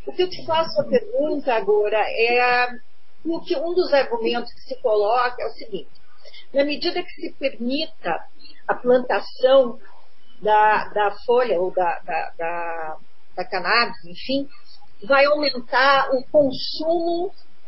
O que eu te faço a pergunta agora é que um dos argumentos que se coloca é o seguinte: na medida que se permita a plantação da folha ou da cannabis, enfim, vai aumentar o consumo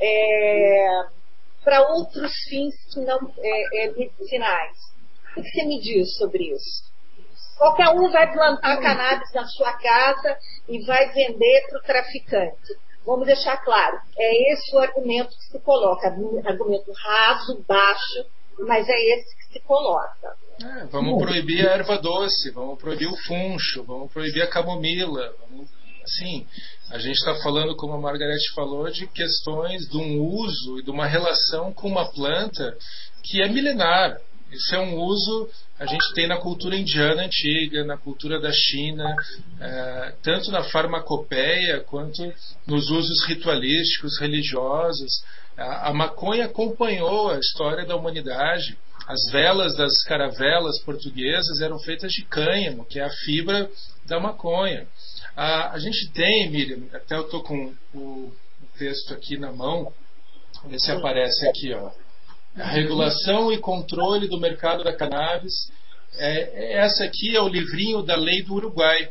para outros fins que não medicinais. O que você me diz sobre isso? Qualquer um vai plantar cannabis na sua casa e vai vender para o traficante. Vamos deixar claro, é esse o argumento que se coloca, argumento raso, baixo, mas é esse que se coloca. Vamos proibir a erva doce, vamos proibir o funcho, vamos proibir a camomila. Assim, a gente está falando, como a Margarete falou, de questões de um uso e de uma relação com uma planta que é milenar. Isso é um uso, a gente tem na cultura indiana antiga, na cultura da China, tanto na farmacopeia quanto nos usos ritualísticos, religiosos. A maconha acompanhou a história da humanidade. As velas das caravelas portuguesas eram feitas de cânhamo, que é a fibra da maconha. A gente tem, Miriam, até eu estou com o texto aqui na mão, vou ver se aparece aqui, ó. A regulação e controle do mercado da cannabis. Essa aqui é o livrinho da lei do Uruguai.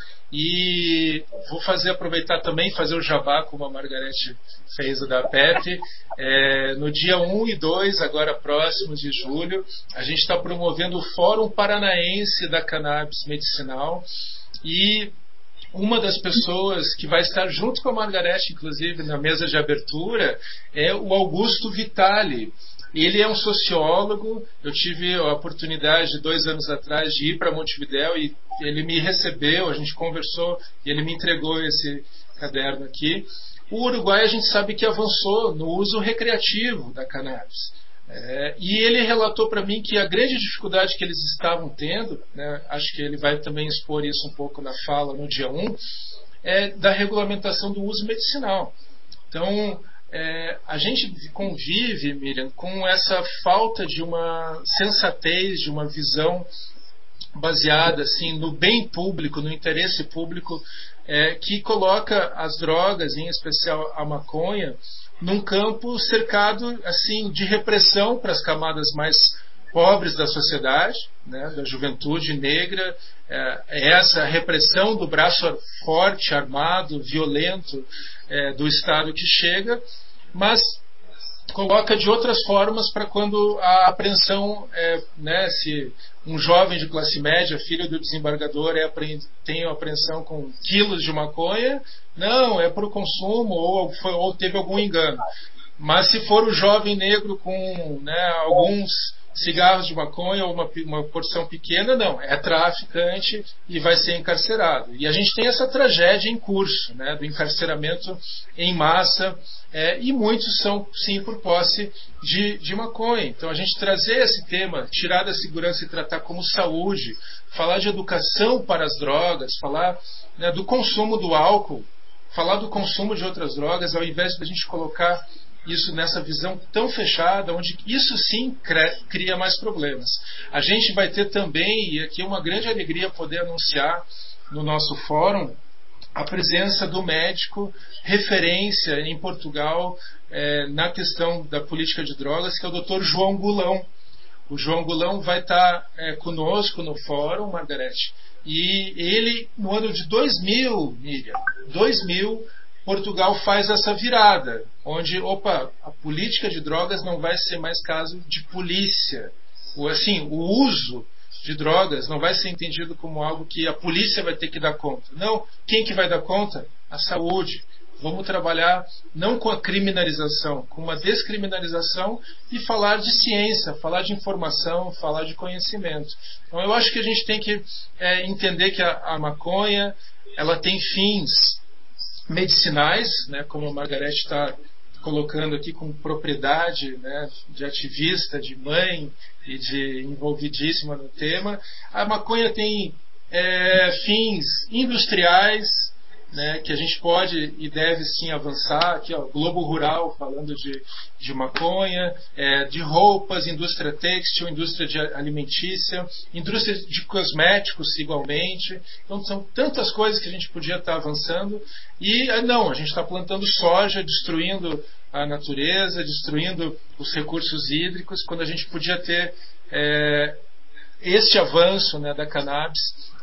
E vou aproveitar também, fazer o jabá, como a Margarete fez o da PEP. No dia 1 e 2, agora próximos de julho, a gente está promovendo o Fórum Paranaense da Cannabis Medicinal. E uma das pessoas que vai estar junto com a Margarete, inclusive, na mesa de abertura, é o Augusto Vitali. Ele é um sociólogo. Eu tive a oportunidade, 2 anos atrás, de ir para Montevidéu e ele me recebeu, a gente conversou e ele me entregou esse caderno aqui. O Uruguai, a gente sabe que avançou no uso recreativo da cannabis. E ele relatou para mim que a grande dificuldade que eles estavam tendo, né, acho que ele vai também expor isso um pouco na fala no dia 1, é da regulamentação do uso medicinal. Então, a gente convive, Miriam, com essa falta de uma sensatez, de uma visão baseada assim, no bem público, no interesse público, que coloca as drogas, em especial a maconha, num campo cercado assim, de repressão para as camadas mais pobres da sociedade, né, da juventude negra. Essa repressão do braço forte, armado, violento do Estado que chega, mas coloca de outras formas para quando a apreensão, se um jovem de classe média, filho do desembargador, tem a apreensão com quilos de maconha, não, é para o consumo ou teve algum engano. Mas se for o jovem negro com alguns cigarros de maconha ou uma porção pequena, não, é traficante e vai ser encarcerado. E a gente tem essa tragédia em curso, do encarceramento em massa, e muitos são, sim, por posse de maconha. Então a gente trazer esse tema, tirar da segurança e tratar como saúde, falar de educação para as drogas, falar do consumo do álcool, falar do consumo de outras drogas, ao invés de a gente colocar isso nessa visão tão fechada, onde isso sim cria mais problemas. A gente vai ter também, e aqui é uma grande alegria poder anunciar no nosso fórum, a presença do médico referência em Portugal na questão da política de drogas, que é o Dr. João Gulão. O João Gulão vai estar conosco no fórum, Margarete, e ele, no ano de 2000, Miriam, 2000, Portugal faz essa virada, onde, a política de drogas não vai ser mais caso de polícia. O uso de drogas não vai ser entendido como algo que a polícia vai ter que dar conta. Não, quem que vai dar conta? A saúde. Vamos trabalhar não com a criminalização, com uma descriminalização e falar de ciência, falar de informação, falar de conhecimento. Então eu acho que a gente tem que entender que a maconha ela tem fins medicinais, como a Margarete está colocando aqui com propriedade, de ativista, de mãe e de envolvidíssima no tema. A maconha tem fins industriais, né, que a gente pode e deve sim avançar. Aqui, ó, Globo Rural falando de maconha, de roupas, indústria têxtil, indústria de alimentícia, indústria de cosméticos igualmente. Então são tantas coisas que a gente podia estar avançando e não, a gente está plantando soja, destruindo a natureza, destruindo os recursos hídricos, quando a gente podia ter este avanço, né, da cannabis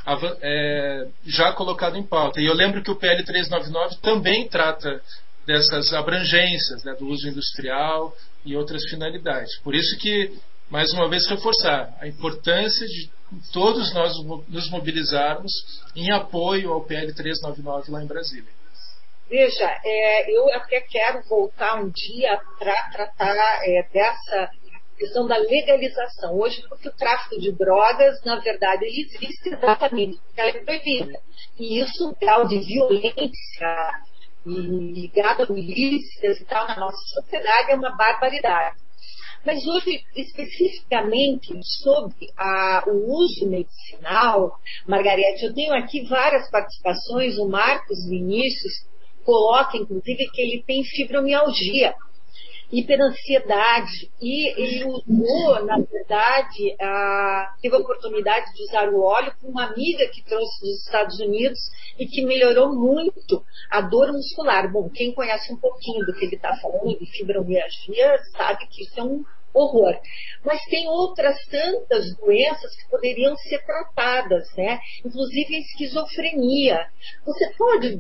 já colocado em pauta. E eu lembro que o PL 399 também trata dessas abrangências, né, do uso industrial e outras finalidades. Por isso que, mais uma vez, reforçar a importância de todos nós nos mobilizarmos em apoio ao PL 399 lá em Brasília. Veja, eu até quero voltar um dia para tratar dessa questão da legalização. Hoje, porque o tráfico de drogas, na verdade, ele existe exatamente porque ela é proibida. E isso, o grau de violência ligado a milícias e tal na nossa sociedade é uma barbaridade. Mas hoje, especificamente sobre o uso medicinal, Margarete, eu tenho aqui várias participações, o Marcos Vinícius coloca, inclusive, que ele tem fibromialgia, hiperansiedade, e ele usou, na verdade, teve a oportunidade de usar o óleo com uma amiga que trouxe dos Estados Unidos e que melhorou muito a dor muscular. Bom, quem conhece um pouquinho do que ele está falando de fibromialgia sabe que isso é um horror. Mas tem outras tantas doenças que poderiam ser tratadas, né? Inclusive a esquizofrenia. Você pode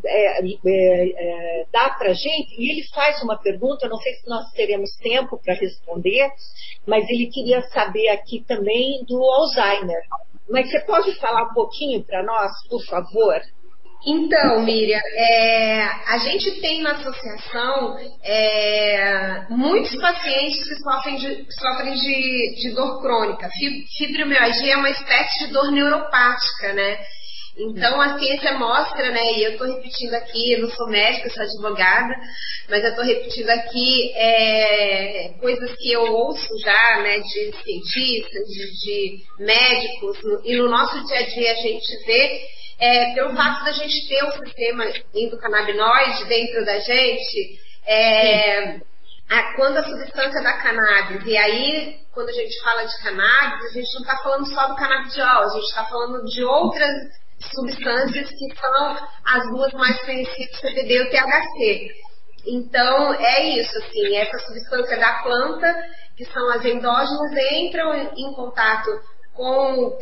dar para a gente? E ele faz uma pergunta, eu não sei se nós teremos tempo para responder, mas ele queria saber aqui também do Alzheimer. Mas você pode falar um pouquinho para nós, por favor? Então, Miriam, a gente tem na associação muitos pacientes que sofrem de dor crônica. Fibromialgia é uma espécie de dor neuropática, né? Então, a ciência mostra, né, e eu estou repetindo aqui, eu não sou médica, eu sou advogada, mas eu estou repetindo aqui coisas que eu ouço já, né, de cientistas, de médicos, e no nosso dia a dia a gente vê. Pelo fato da gente ter um sistema endocannabinoide dentro da gente, quando a substância da cannabis, e aí quando a gente fala de cannabis, a gente não está falando só do canabidiol, a gente está falando de outras substâncias que são as duas mais conhecidas, CBD e o THC. Então é isso, assim, essa substância da planta, que são as endógenas, entram em contato com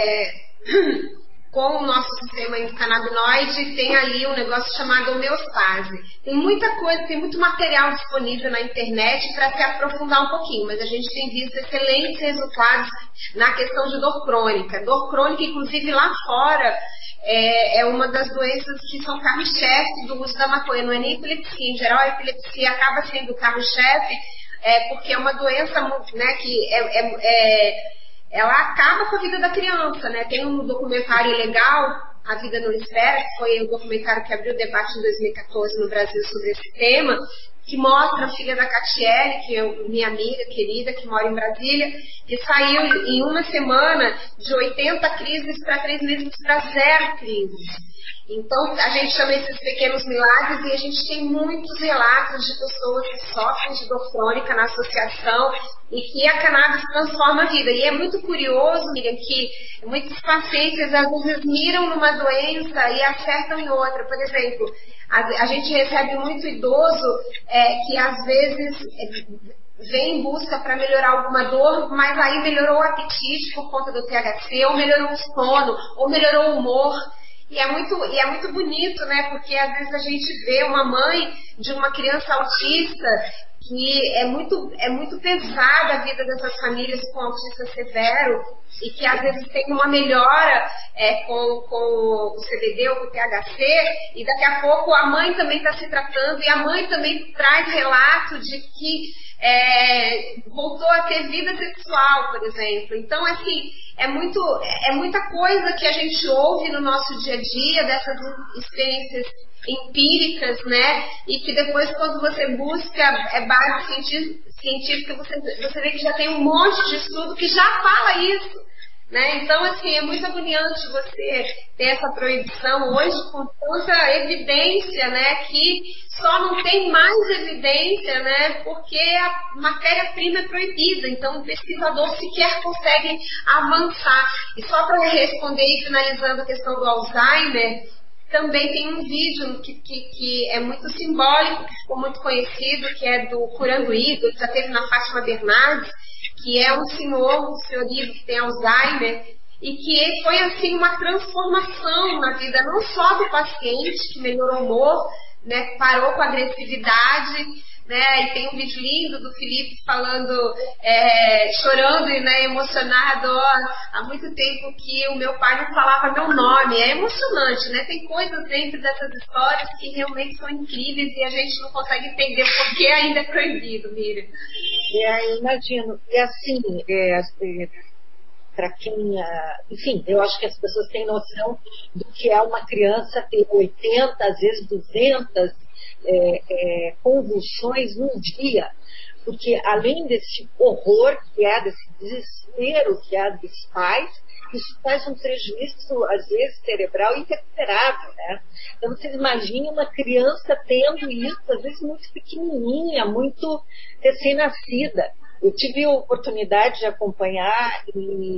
o nosso sistema endocannabinoide, tem ali um negócio chamado homeostase. Tem muita coisa, tem muito material disponível na internet para se aprofundar um pouquinho, mas a gente tem visto excelentes resultados na questão de dor crônica. Dor crônica, inclusive lá fora, é uma das doenças que são carro-chefe do uso da maconha. Não é nem epilepsia, em geral a epilepsia acaba sendo o carro-chefe, porque é uma doença, né, que ela acaba com a vida da criança, né? Tem um documentário legal, A Vida Não Espera, que foi um documentário que abriu o debate em 2014 no Brasil sobre esse tema, que mostra a filha da Catiele, que é minha amiga querida, que mora em Brasília, que saiu em uma semana de 80 crises para 3 meses para 0 crises. Então, a gente chama esses pequenos milagres, e a gente tem muitos relatos de pessoas que sofrem de dor crônica na associação e que a cannabis transforma a vida. E é muito curioso, Miriam, que muitos pacientes às vezes miram numa doença e acertam em outra. Por exemplo, a gente recebe muito idoso que às vezes vem em busca para melhorar alguma dor, mas aí melhorou o apetite por conta do THC, ou melhorou o sono, ou melhorou o humor. E é muito bonito, né? Porque às vezes a gente vê uma mãe de uma criança autista, que é muito pesada a vida dessas famílias com autista severo, e que às vezes tem uma melhora com o CBD ou com o THC, e daqui a pouco a mãe também está se tratando, e a mãe também traz relato de que voltou a ter vida sexual, por exemplo. Então, assim, é muita coisa que a gente ouve no nosso dia a dia, dessas experiências empíricas, né? E que depois, quando você busca base científica, você vê que já tem um monte de estudo que já fala isso. né? Então, assim, é muito agoniante você ter essa proibição hoje com tanta evidência, né? Que só não tem mais evidência, né? Porque a matéria-prima é proibida, então o pesquisador sequer consegue avançar. E só para responder e finalizando a questão do Alzheimer, também tem um vídeo que é muito simbólico, que ficou muito conhecido, que é do Curando Ídolos, já teve na Fátima Bernardes, que é um senhorito que tem Alzheimer, e que foi assim uma transformação na vida não só do paciente, que melhorou o humor, né, parou com a agressividade, né, e tem um vídeo lindo do Felipe falando, chorando e, né, emocionado, há muito tempo que o meu pai não falava meu nome. É emocionante, né? Tem coisas dentro dessas histórias que realmente são incríveis e a gente não consegue entender por que ainda é proibido, Miriam. Imagino. E assim, para quem, enfim, eu acho que as pessoas têm noção do que é uma criança ter 80, às vezes 200 convulsões num dia, porque além desse horror que é, desse desespero que é dos pais, isso faz um prejuízo, às vezes, cerebral irrecuperável, né? Então, vocês imaginem uma criança tendo isso, às vezes muito pequenininha, muito recém-nascida. Eu tive a oportunidade de acompanhar e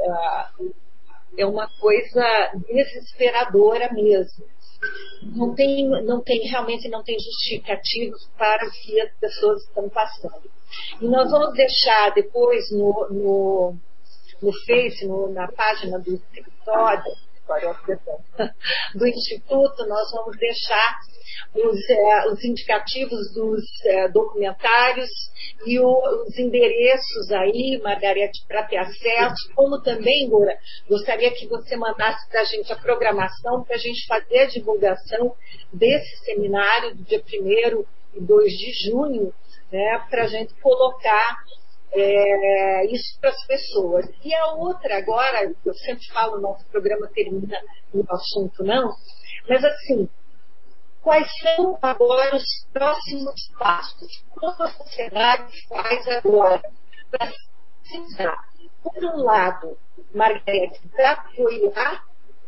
é uma coisa desesperadora mesmo. Realmente não tem justificativos para o que as pessoas estão passando. E nós vamos deixar depois no Face, na página do escritório, do Instituto, nós vamos deixar os indicativos dos documentários e os endereços aí, Margarete, para ter acesso, como também, Gora, gostaria que você mandasse para a gente a programação, para a gente fazer a divulgação desse seminário do dia 1º e 2 de junho, né, para a gente colocar isso para as pessoas. E a outra agora, eu sempre falo, o nosso programa termina no assunto não, mas assim, quais são agora os próximos passos? Como a sociedade faz agora para precisar, por um lado, Margarete, para apoiar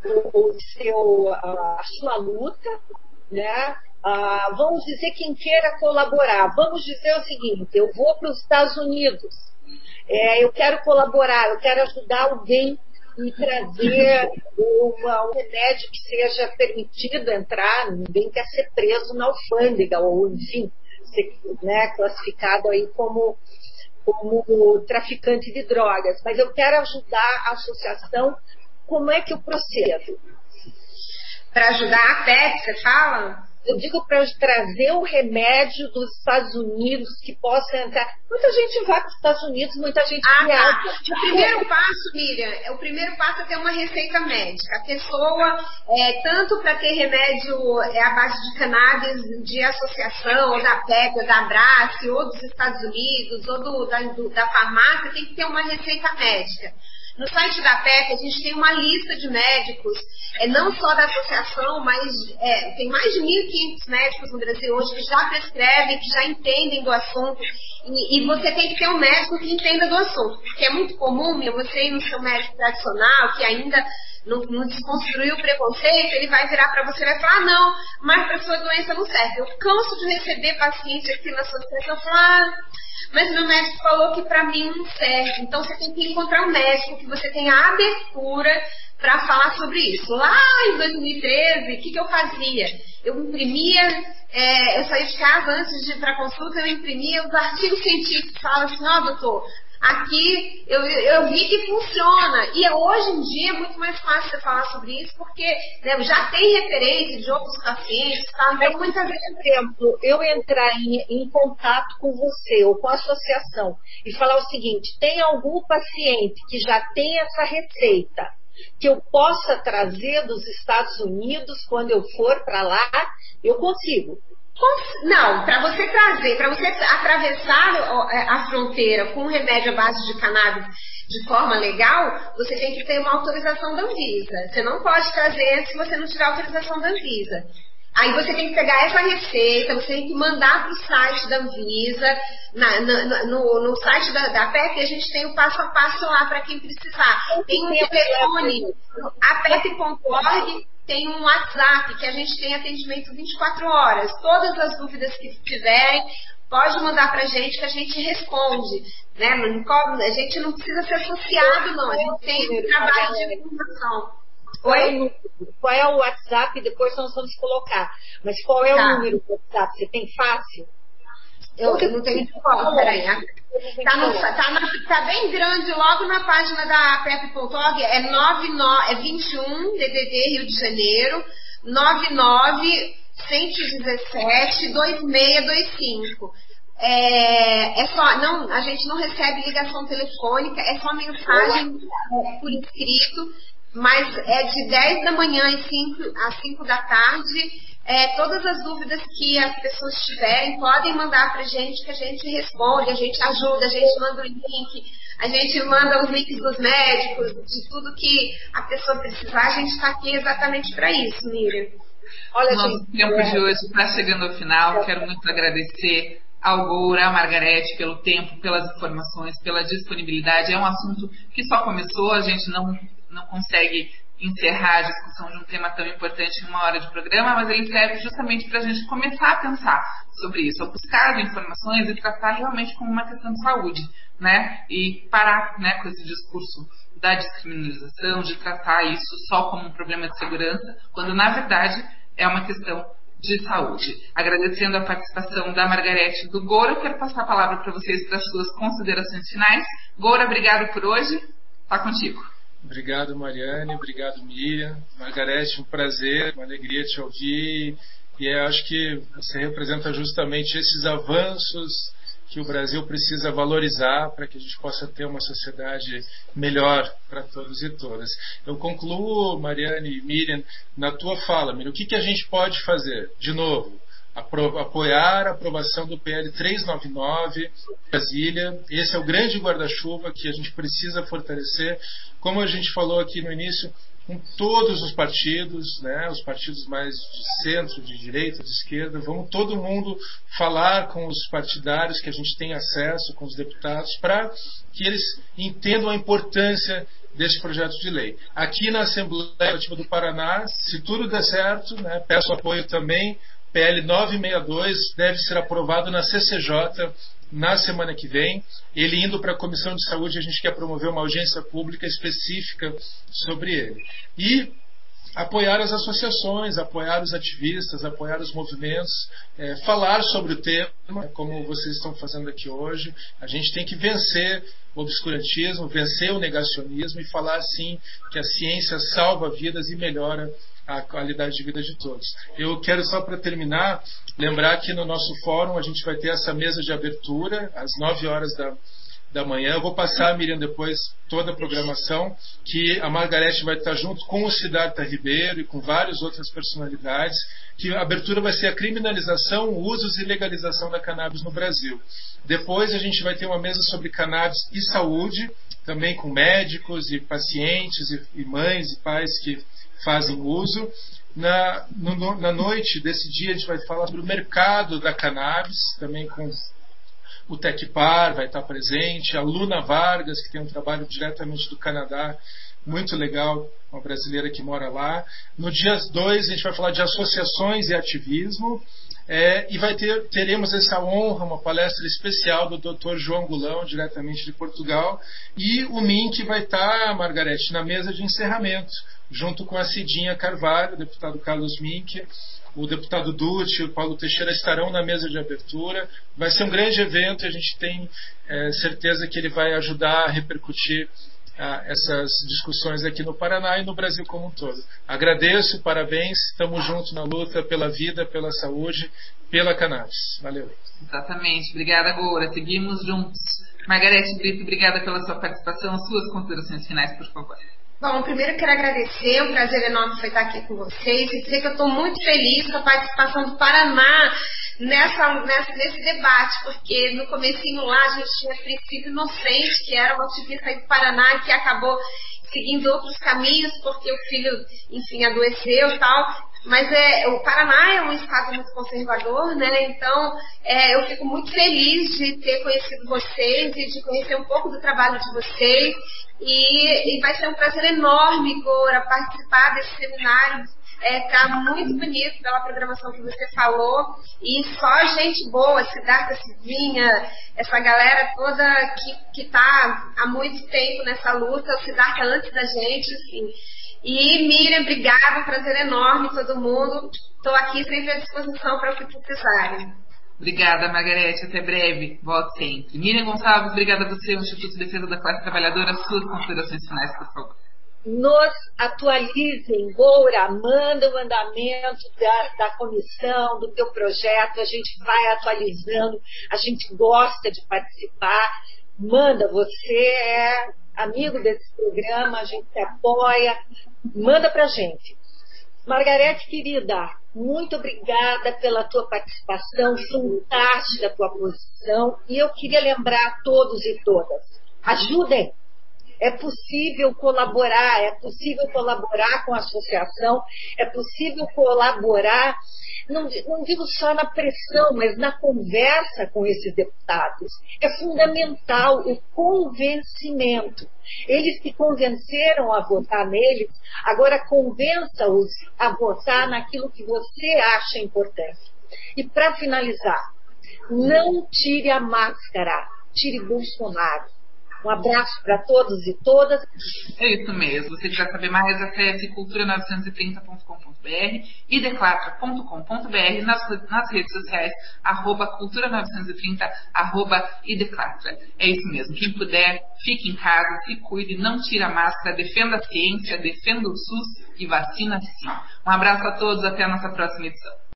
a sua luta, né? Vamos dizer quem queira colaborar. Vamos dizer o seguinte: eu vou para os Estados Unidos, eu quero colaborar, eu quero ajudar alguém e trazer um remédio que seja permitido entrar, ninguém quer ser preso na alfândega, ou enfim, ser, né, classificado aí como traficante de drogas, mas eu quero ajudar a associação. Como é que eu procedo? Para ajudar a PET, você fala? Eu digo para trazer o remédio dos Estados Unidos que possa entrar. Muita gente vai para os Estados Unidos, muita gente viaja. Tá. O primeiro passo, Miriam, o primeiro passo é ter uma receita médica. A pessoa, tanto para ter remédio à base de cannabis de associação, ou da PEP, ou da Abrace, ou dos Estados Unidos, ou da farmácia, tem que ter uma receita médica. No site da PEP, a gente tem uma lista de médicos, não só da associação, mas tem mais de 1.500 médicos no Brasil hoje que já prescrevem, que já entendem do assunto. E você tem que ter um médico que entenda do assunto. Porque é muito comum você ir no seu médico tradicional, que ainda não desconstruiu o preconceito, ele vai virar para você e vai falar: não, mas para sua doença não serve. Eu canso de receber paciente aqui na associação falar: mas meu médico falou que para mim não serve. Então você tem que encontrar um médico que você tenha abertura para falar sobre isso. Lá em 2013, o que eu fazia? Eu imprimia, eu saía de casa antes de ir para consulta, eu imprimia os artigos científicos, falava assim: doutor, aqui eu vi que funciona. E hoje em dia é muito mais fácil você falar sobre isso, porque, né, já tem referência de outros pacientes, tá? Então, muitas vezes, por exemplo, eu entrar em contato com você ou com a associação e falar o seguinte: tem algum paciente que já tem essa receita que eu possa trazer dos Estados Unidos quando eu for para lá, eu consigo. Não, para você trazer, para você atravessar a fronteira com um remédio à base de cannabis de forma legal, você tem que ter uma autorização da Anvisa. Você não pode trazer se você não tiver autorização da Anvisa. Aí você tem que pegar essa receita, você tem que mandar para o site da Anvisa, no site da APEP a gente tem o passo a passo lá para quem precisar. Tem um telefone, apep.org, tem um WhatsApp, que a gente tem atendimento 24 horas. Todas as dúvidas que tiverem, pode mandar para a gente que a gente responde. Né? A gente não precisa ser associado, não. A gente tem trabalho de informação. Oi? Qual é o WhatsApp? Depois nós vamos colocar. Mas qual é o número do WhatsApp? Você tem fácil? Eu não tenho de cor, peraí. Tá bem grande, logo na página da apep.org, é 21 DDD Rio de Janeiro, 99 117 2625. A gente não recebe ligação telefônica, é só mensagem por escrito. Mas é de 10 da manhã às 5 da tarde. Todas as dúvidas que as pessoas tiverem, podem mandar pra gente, que a gente responde, a gente ajuda, a gente manda o link, a gente manda os links dos médicos, de tudo que a pessoa precisar. A gente está aqui exatamente para isso, Miriam. Olha, nosso tempo de hoje está chegando ao final. Quero muito agradecer ao Goura, à Margarete, pelo tempo, pelas informações, pela disponibilidade. É um assunto que só começou, a gente não consegue encerrar a discussão de um tema tão importante em 1 hora de programa, mas ele serve justamente para a gente começar a pensar sobre isso, a buscar as informações e tratar realmente como uma questão de saúde, né? E parar, né, com esse discurso da descriminalização, de tratar isso só como um problema de segurança, quando na verdade é uma questão de saúde. Agradecendo a participação da Margarete e do Goura, quero passar a palavra para vocês para as suas considerações finais. Goura, obrigado por hoje. Está contigo. Obrigado, Mariane. Obrigado, Miriam. Margarete, um prazer, uma alegria te ouvir. E eu acho que você representa justamente esses avanços que o Brasil precisa valorizar para que a gente possa ter uma sociedade melhor para todos e todas. Eu concluo, Mariane e Miriam, na tua fala, Miriam, o que a gente pode fazer? De novo, apoiar a aprovação do PL 399 Brasília. Esse é o grande guarda-chuva que a gente precisa fortalecer, como a gente falou aqui no início, com todos os partidos, né, os partidos mais de centro, de direita, de esquerda. Vamos todo mundo falar com os partidários que a gente tem acesso, com os deputados, para que eles entendam a importância desse projeto de lei. Aqui na Assembleia Legislativa do Paraná, se tudo der certo, né, peço apoio também. PL 962 deve ser aprovado na CCJ na semana que vem. Ele indo para a Comissão de Saúde, a gente quer promover uma audiência pública específica sobre ele. E apoiar as associações, apoiar os ativistas, apoiar os movimentos, falar sobre o tema, como vocês estão fazendo aqui hoje. A gente tem que vencer o obscurantismo, vencer o negacionismo e falar, sim, que a ciência salva vidas e melhora a qualidade de vida de todos. Eu quero só, para terminar, lembrar que no nosso fórum a gente vai ter essa mesa de abertura às 9 horas da manhã. Eu vou passar, Miriam, depois toda a programação, que a Margarete vai estar junto com o Siddhartha Ribeiro e com várias outras personalidades, que a abertura vai ser a criminalização, usos e legalização da cannabis no Brasil. Depois a gente vai ter uma mesa sobre cannabis e saúde, também com médicos e pacientes e mães e pais que fazem uso. Na noite desse dia a gente vai falar sobre o mercado da cannabis, também com o Tecpar vai estar presente, a Luna Vargas, que tem um trabalho diretamente do Canadá, muito legal, uma brasileira que mora lá. No dia 2 a gente vai falar de associações e ativismo, e teremos essa honra, uma palestra especial do Dr. João Gulão, diretamente de Portugal, e o Mink vai estar, Margarete, na mesa de encerramento, junto com a Cidinha Carvalho, o deputado Carlos Mink, o deputado Dutti e o Paulo Teixeira estarão na mesa de abertura. Vai ser um grande evento e a gente tem certeza que ele vai ajudar a repercutir essas discussões aqui no Paraná e no Brasil como um todo. Agradeço, parabéns, estamos juntos na luta pela vida, pela saúde, pela cannabis. Valeu. Exatamente, obrigada, Goura. Seguimos juntos. Margarete Brito, obrigada pela sua participação. Suas considerações finais, por favor. Bom, primeiro eu quero agradecer, um prazer enorme foi estar aqui com vocês e dizer que eu estou muito feliz com a participação do Paraná nesse debate, porque no comecinho lá a gente tinha Princípio Inocente, que era uma ativista aí do Paraná que acabou seguindo outros caminhos, porque o filho, enfim, adoeceu e tal. Mas o Paraná é um estado muito conservador, né? Então, eu fico muito feliz de ter conhecido vocês e de conhecer um pouco do trabalho de vocês. E vai ser um prazer enorme, Goura, participar desse seminário. Tá muito bonito pela programação que você falou. E só gente boa, Siddhartha Silvinha, essa galera toda que tá há muito tempo nessa luta, o Siddhartha antes da gente, assim. E Miriam, obrigada, um prazer enorme todo mundo. Estou aqui sempre à disposição para o que precisarem. Obrigada, Margarete. Até breve. Volte sempre. Miriam Gonçalves, obrigada a você, o Instituto de Defesa da Classe Trabalhadora. Suas considerações finais, por favor. Nos atualizem, Goura, manda o andamento da comissão, do teu projeto, a gente vai atualizando, a gente gosta de participar. Manda, você é amigo desse programa, a gente te apoia, manda pra gente. Margarete, querida, muito obrigada pela tua participação, fantástica a tua posição, e eu queria lembrar a todos e todas, ajudem. É possível colaborar com a associação, é possível colaborar, não digo só na pressão, mas na conversa com esses deputados. É fundamental o convencimento. Eles se convenceram a votar neles, agora convença-os a votar naquilo que você acha importante. E para finalizar, não tire a máscara, tire Bolsonaro. Um abraço para todos e todas. É isso mesmo. Se quiser saber mais, acesse cultura930.com.br e ideclatra.com.br nas redes sociais, @cultura930, @ideclatra. É isso mesmo. Quem puder, fique em casa, se cuide, não tire a máscara, defenda a ciência, defenda o SUS e vacina sim. Um abraço a todos, até a nossa próxima edição.